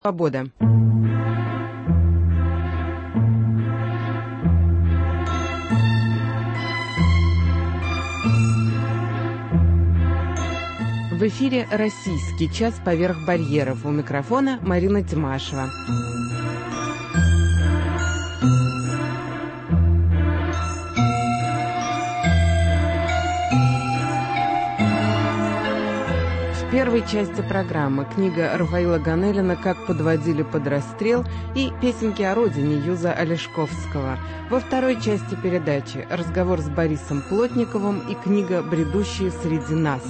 Свобода. В эфире «Российский час поверх барьеров». У микрофона Марина Тимашева. В первой части программы книга Рафаила Ганелина «Как подводили под расстрел» и песенки о родине Юза Олешковского. Во второй части передачи разговор с Борисом Плотниковым и книга «Бредущие среди нас».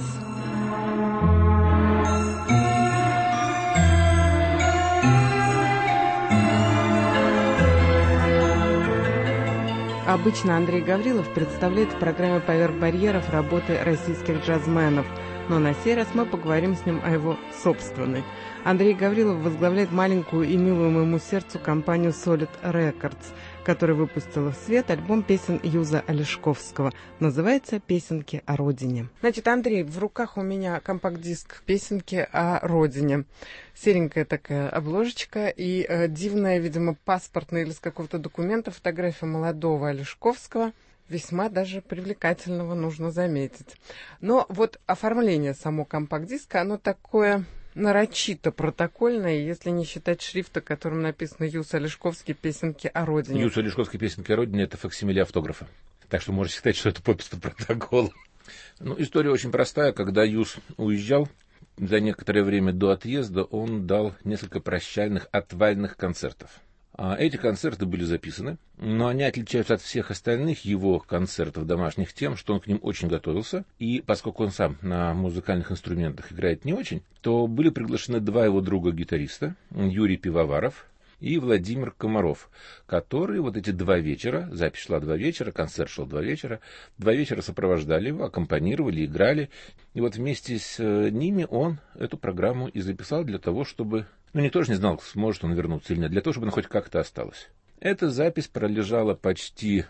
Обычно Андрей Гаврилов представляет в программе «Поверх барьеров» работы российских джазменов, но на сей раз мы поговорим с ним о его собственной. Андрей Гаврилов возглавляет маленькую и милую моему сердцу компанию Solid Records, которая выпустила в свет альбом песен Юза Олешковского. Называется «Песенки о родине». Значит, Андрей, в руках у меня компакт-диск «Песенки о родине». Серенькая такая обложечка и дивная, видимо, паспортная или с какого-то документа фотография молодого Олешковского. Весьма даже привлекательного, нужно заметить. Но вот оформление самого компакт-диска, оно такое нарочито протокольное, если не считать шрифта, которым написано «Юз Олешковский. Песенки о родине». Юз Олешковский. Песенки о родине — это факсимиле автографа. Так что можете считать, что это подпись под протоколом. Ну, история очень простая. Когда Юз уезжал, за некоторое время до отъезда он дал несколько прощальных отвальных концертов. Эти концерты были записаны, но они отличаются от всех остальных его концертов домашних тем, что он к ним очень готовился, и поскольку он сам на музыкальных инструментах играет не очень, то были приглашены два его друга-гитариста, Юрий Пивоваров и Владимир Комаров, которые вот эти 2 вечера, запись шла 2 вечера, концерт шел 2 вечера, 2 вечера сопровождали его, аккомпанировали, играли, и вот вместе с ними он эту программу и записал для того, чтобы... Но никто же не знал, сможет он вернуться или нет, для того, чтобы она хоть как-то осталась. Эта запись пролежала почти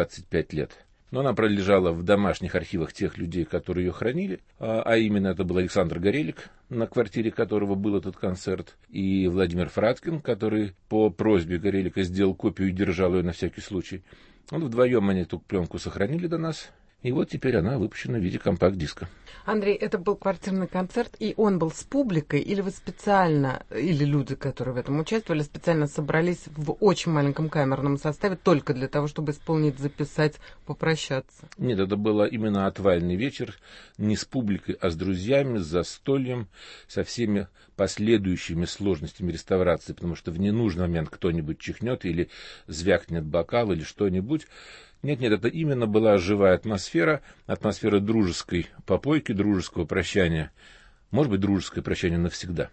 25 лет. Но она пролежала в домашних архивах тех людей, которые ее хранили. А именно это был Александр Горелик, на квартире которого был этот концерт, и Владимир Фраткин, который по просьбе Горелика сделал копию и держал ее на всякий случай. Вот вдвоем они эту пленку сохранили до нас. И вот теперь она выпущена в виде компакт-диска. Андрей, это был квартирный концерт, и он был с публикой, или вы специально, или люди, которые в этом участвовали, специально собрались в очень маленьком камерном составе только для того, чтобы исполнить, записать, попрощаться? Нет, это был именно отвальный вечер, не с публикой, а с друзьями, с застольем, со всеми последующими сложностями реставрации, потому что в ненужный момент кто-нибудь чихнет или звякнет бокал или что-нибудь. Нет, это именно была живая атмосфера, атмосфера дружеской попойки, дружеского прощания, может быть, дружеское прощание навсегда.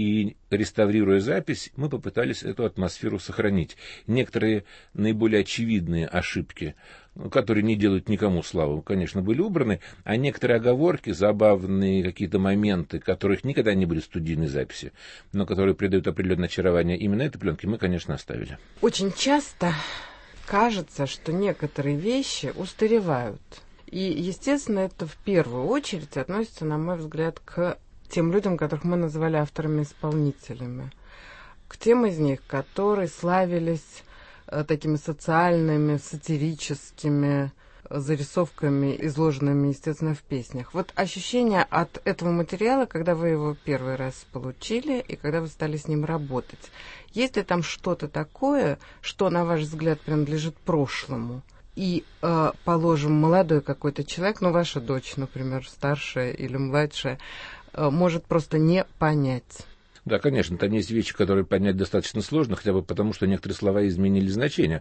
И реставрируя запись, мы попытались эту атмосферу сохранить. Некоторые наиболее очевидные ошибки, которые не делают никому славу, конечно, были убраны, а некоторые оговорки, забавные какие-то моменты, которых никогда не были в студийной записи, но которые придают определенное очарование именно этой пленке, мы, конечно, оставили. Очень часто кажется, что некоторые вещи устаревают. И, естественно, это в первую очередь относится, на мой взгляд, к тем людям, которых мы называли авторами-исполнителями. К тем из них, которые славились такими социальными, сатирическими зарисовками, изложенными, естественно, в песнях. Вот ощущение от этого материала, когда вы его первый раз получили и когда вы стали с ним работать. Есть ли там что-то такое, что, на ваш взгляд, принадлежит прошлому? И, положим, молодой какой-то человек, ну, ваша дочь, например, старшая или младшая, может просто не понять. Да, конечно, там есть вещи, которые понять достаточно сложно, хотя бы потому, что некоторые слова изменили значение.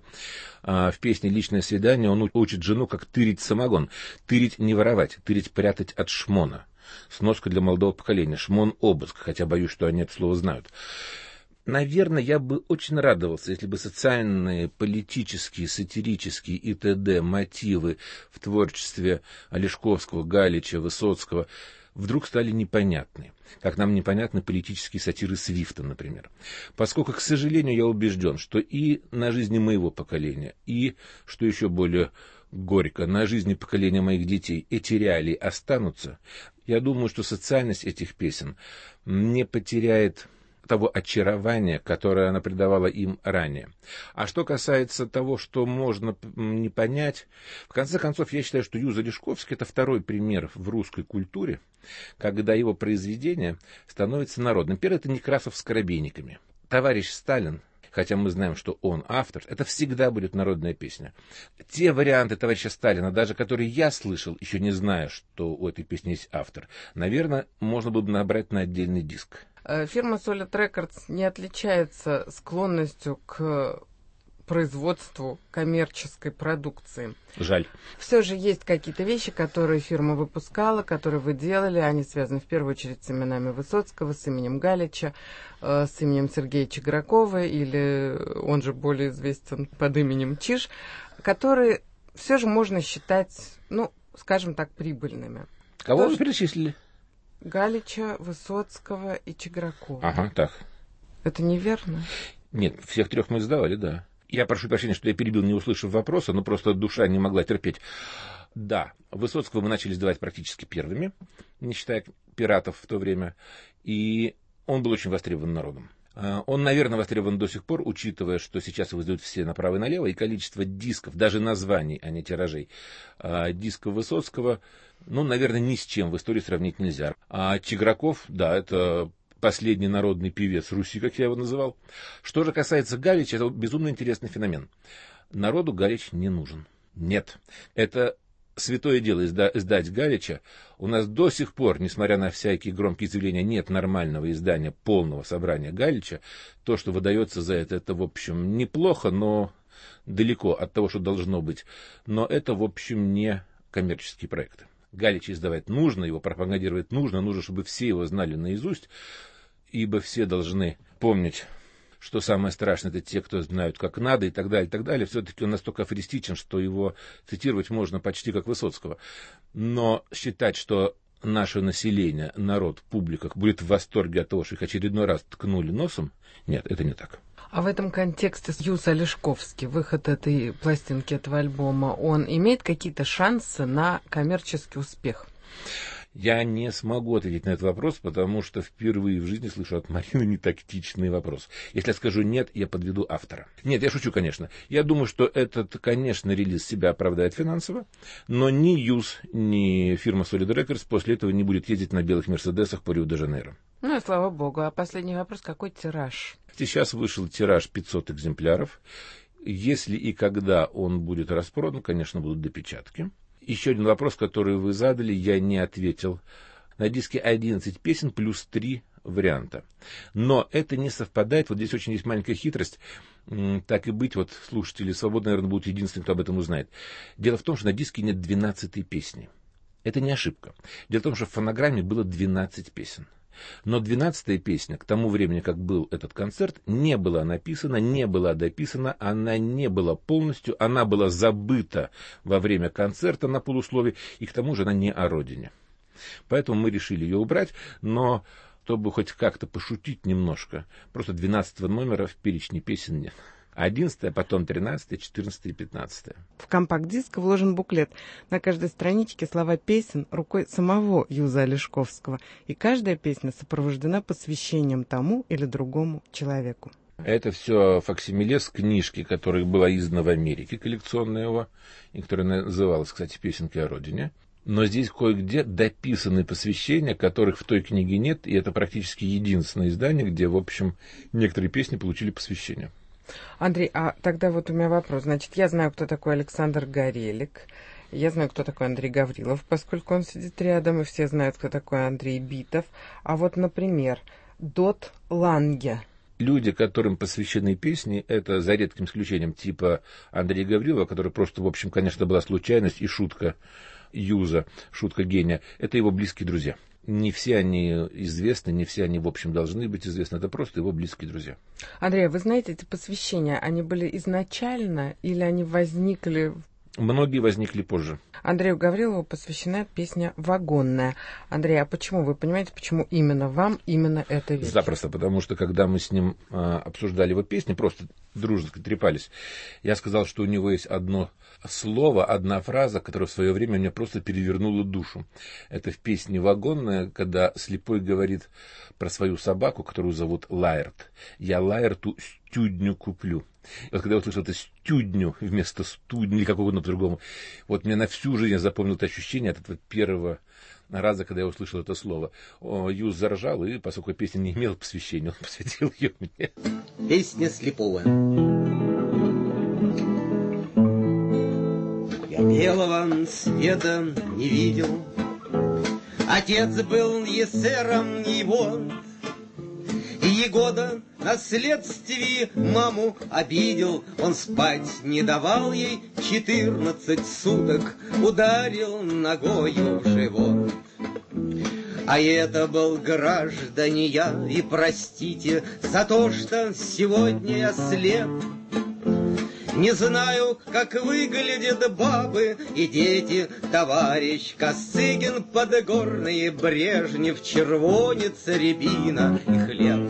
В песне «Личное свидание» он учит жену, как тырить самогон. Тырить не воровать, тырить прятать от шмона. Сноска для молодого поколения. Шмон — обыск, хотя боюсь, что они это слово знают. Наверное, я бы очень радовался, если бы социальные, политические, сатирические и т.д. мотивы в творчестве Олешковского, Галича, Высоцкого вдруг стали непонятны, как нам непонятны политические сатиры Свифта, например. Поскольку, к сожалению, я убежден, что и на жизни моего поколения, и, что еще более горько, на жизни поколения моих детей эти реалии останутся, я думаю, что социальность этих песен не потеряет того очарования, которое она придавала им ранее. А что касается того, что можно не понять, в конце концов, я считаю, что Юза Лешковский — это второй пример в русской культуре, когда его произведение становится народным. Первый — это Некрасов с «Коробейниками». «Товарищ Сталин», хотя мы знаем, что он автор, это всегда будет народная песня. Те варианты товарища Сталина, даже которые я слышал, еще не зная, что у этой песни есть автор, наверное, можно было бы набрать на отдельный диск. Фирма Solid Records не отличается склонностью к производству коммерческой продукции. Жаль. Все же есть какие-то вещи, которые фирма выпускала, которые вы делали. Они связаны в первую очередь с именами Высоцкого, с именем Галича, с именем Сергея Чигракова, или он же более известен под именем Чиж, которые все же можно считать, ну, скажем так, прибыльными. Кого вы перечислили? Галича, Высоцкого и Чигракова. Ага, так. Это неверно? Нет, всех трех мы сдавали, да. Я прошу прощения, что я перебил, не услышав вопроса, но просто душа не могла терпеть. Да, Высоцкого мы начали сдавать практически первыми, не считая пиратов в то время, и он был очень востребован народом. Он, наверное, востребован до сих пор, учитывая, что сейчас его издают все направо и налево, и количество дисков, даже названий, а не тиражей, дисков Высоцкого, ну, наверное, ни с чем в истории сравнить нельзя. А Чиграков, да, это последний народный певец Руси, как я его называл. Что же касается Галича, это безумно интересный феномен. Народу Галич не нужен. Нет. Это святое дело издать Галича. У нас до сих пор, несмотря на всякие громкие заявления, нет нормального издания, полного собрания Галича. То, что выдается за это, в общем, неплохо, но далеко от того, что должно быть. Но это, в общем, не коммерческие проекты. Галича издавать нужно, его пропагандировать нужно, чтобы все его знали наизусть, ибо все должны помнить, что самое страшное — это те, кто знают, как надо, и так далее, и так далее. Все-таки он настолько афористичен, что его цитировать можно почти как Высоцкого. Но считать, что наше население, народ, публика будет в восторге от того, что их очередной раз ткнули носом, нет, это не так. А в этом контексте Юза Лешковский, выход этой пластинки, этого альбома, он имеет какие-то шансы на коммерческий успех? Я не смогу ответить на этот вопрос, потому что впервые в жизни слышу от Марины нетактичный вопрос. Если я скажу «нет», я подведу автора. Нет, я шучу, конечно. Я думаю, что этот, конечно, релиз себя оправдает финансово, но ни Юз, ни фирма Solid Records после этого не будет ездить на белых Мерседесах по Рио-де-Жанейро. Ну и слава богу. А последний вопрос, какой тираж? Сейчас вышел тираж 500 экземпляров. Если и когда он будет распродан, конечно, будут допечатки. Еще один вопрос, который вы задали, я не ответил. На диске 11 песен плюс 3 варианта. Но это не совпадает. Вот здесь очень есть маленькая хитрость. Так и быть, вот слушатели «Свободы», наверное, будут единственные, кто об этом узнает. Дело в том, что на диске нет 12-й песни. Это не ошибка. Дело в том, что в фонограмме было 12 песен. Но 12-я песня, к тому времени, как был этот концерт, не была написана, не была дописана, она не была полностью, она была забыта во время концерта на полуслове, и к тому же она не о родине. Поэтому мы решили ее убрать, но чтобы хоть как-то пошутить немножко, просто 12-го номера в перечне песен нет. 11-я, потом 13-я, 14-я и 15-я. В компакт-диск вложен буклет. На каждой страничке слова песен рукой самого Юза Лешковского. И каждая песня сопровождена посвящением тому или другому человеку. Это все факсимиле с книжки, которая была издана в Америке, коллекционная его, и которая называлась, кстати, «Песенки о родине». Но здесь кое-где дописаны посвящения, которых в той книге нет, и это практически единственное издание, где, в общем, некоторые песни получили посвящение. Андрей, а тогда вот у меня вопрос. Значит, я знаю, кто такой Александр Горелик, я знаю, кто такой Андрей Гаврилов, поскольку он сидит рядом, и все знают, кто такой Андрей Битов. А вот, например, Дот Ланге. Люди, которым посвящены песни, это за редким исключением типа Андрея Гаврилова, который просто, в общем, конечно, была случайность и шутка Юза, шутка гения, это его близкие друзья. Не все они известны, не все они, в общем, должны быть известны. Это просто его близкие друзья. Андрей, вы знаете, эти посвящения, они были изначально или они возникли? Многие возникли позже. Андрею Гаврилову посвящена песня «Вагонная». Андрей, а почему? Вы понимаете, почему именно вам именно эта вещь? Запросто, потому что когда мы с ним обсуждали его песни, просто дружно трепались. Я сказал, что у него есть одно слово, одна фраза, которая в свое время мне просто перевернула душу. Это в песне «Вагонная», когда слепой говорит про свою собаку, которую зовут Лаэрт. «Я Лаэрту стюдню куплю». И вот когда я услышал это «стюдню» вместо «студни» или какого-то другого, вот мне на всю жизнь я запомнил это ощущение от этого первого раза, когда я услышал это слово. Юз заржал, и поскольку песня не имела посвящения, он посвятил ее мне. Песня слепого. Я белого света не видел, отец был эсером его, и Егода на следствии маму обидел. Он спать не давал ей 14 суток, ударил ногою в живот. А это был, граждане, я, и простите за то, что сегодня я слеп. Не знаю, как выглядят бабы и дети, товарищ Косыгин, Подгорный, Брежнев, Червонец, Рябина и хлеб.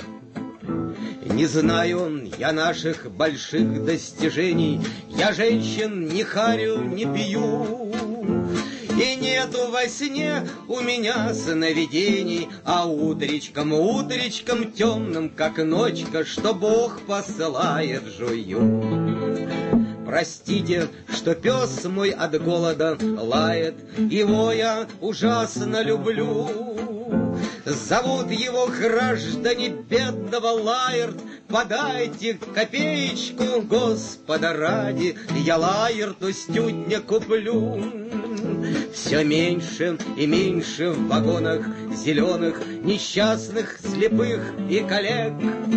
Не знаю я наших больших достижений, я женщин не харю, не пью. И нету во сне у меня сновидений, а утречком, утречком темным, как ночка, что Бог посылает, жую. Простите, что пес мой от голода лает, его я ужасно люблю. Зовут его, граждане, бедного Лаэрт, подайте копеечку, Господа ради, я Лаэрту стюдня куплю. Все меньше и меньше в вагонах зеленых несчастных, слепых и коллег.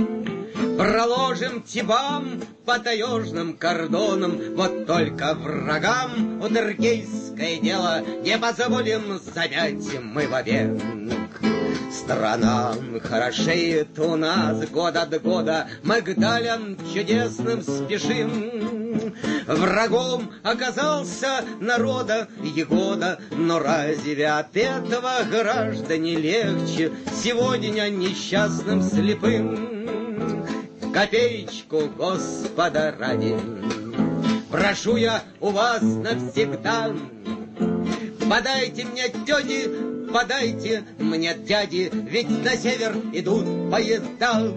Проложим тибам по таежным кордонам, вот только врагам утргейское дело не позволим замять мы вовек. Страна хорошеет у нас год от года, мы к далям чудесным спешим. Врагом оказался народа Егода, но разве от этого, граждане, легче сегодня несчастным слепым? Копеечку, Господа ради, прошу я у вас навсегда. Подайте мне, тети, подайте мне, дяди, ведь на север идут поезда.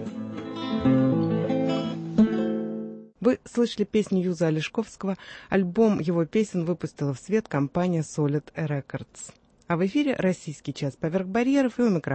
Вы слышали песню Юза Олешковского. Альбом его песен выпустила в свет компания Solid Records. А в эфире «Российский час поверх барьеров», и у микрофона